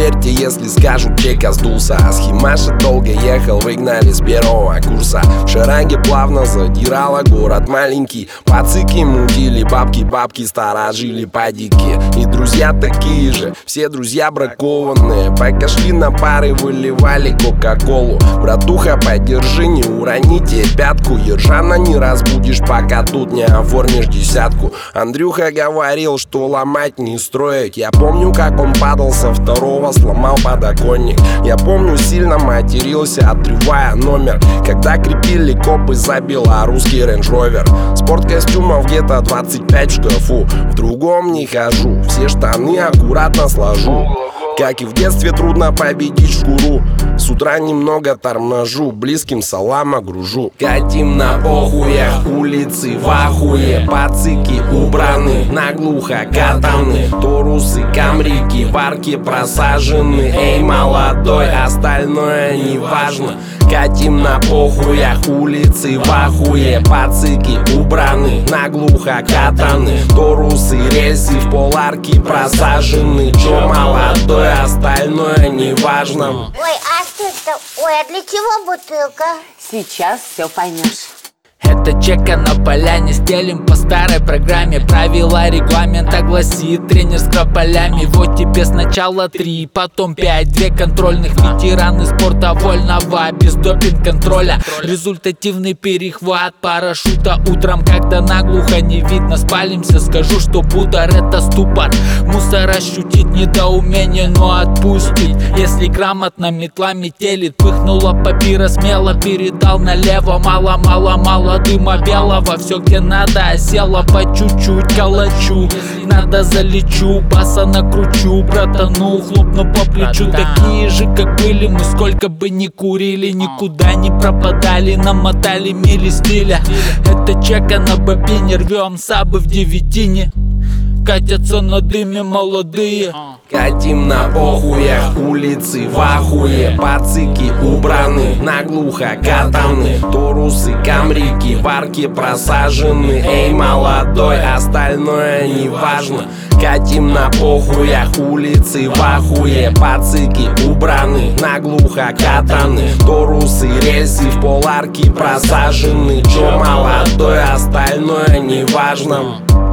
поверьте, если скажу, чека сдулся. А схемаша долго ехал, выгнали с первого курса. В шаранге плавно задирала город маленький. Пацыки мудили, бабки сторожили падики. И друзья такие же, все друзья бракованные. Пока шли на пары, выливали кока-колу. Братуха, подержи, не уроните пятку. Ержана не разбудишь, пока тут не оформишь десятку. Андрюха говорил, что ломать не строить. Я помню, как он падал со второго, сломал подоконник. Я помню, сильно матерился, отрывая номер, когда крепили копы за белорусский Range Rover. Спорткостюмов где-то 25 в шкафу, в другом не хожу, все штаны аккуратно сложу. Как и в детстве, трудно победить шкуру. С утра немного торможу, близким салам огружу. Катим на похуях, улицы в ахуе. Пацыки убраны, наглухо катаны. Торусы, камрики, в арке просажены. Эй, молодой, остальное не важно. Катим на похуях, улицы в ахуе. Пацыки убраны, наглухо катаны. Торусы, рельсы в поларке просажены. Чё, молодой, остальное не важно. Ой, а что это? Ой, а для чего бутылка? Сейчас все поймешь. Это чека на поляне, стелим по старой программе. Правила регламента гласит тренер с крополями. Вот тебе сначала 3, потом 5, 2 контрольных. Ветераны спорта вольного, без допинг-контроля. Результативный перехват парашюта утром, когда наглухо не видно. Спалимся, скажу, что пудор это ступор. Мусор ощутит недоумение, но отпустит, если грамотно метла метелит. Пыхнула папира, смело передал налево. Мало дыма белого, все где надо осело. По чуть-чуть калачу, надо залечу, баса накручу, братану хлопну по плечу. Такие же, как были мы, сколько бы ни курили, никуда не пропадали, намотали мили стиля. Это чека на бобине, рвем сабы в девятине. Катятся на дыме молодые. Катим на похуях, улицы в ахуе. Пацыки убраны, наглухо катаны. Торусы, камрики, в арке просажены. Эй, молодой, остальное не важно. Катим на похуях, улицы в ахуе. Пацыки убраны, наглухо катаны. Торусы, рельсы в поларке просажены. Чё, молодой, остальное не важно.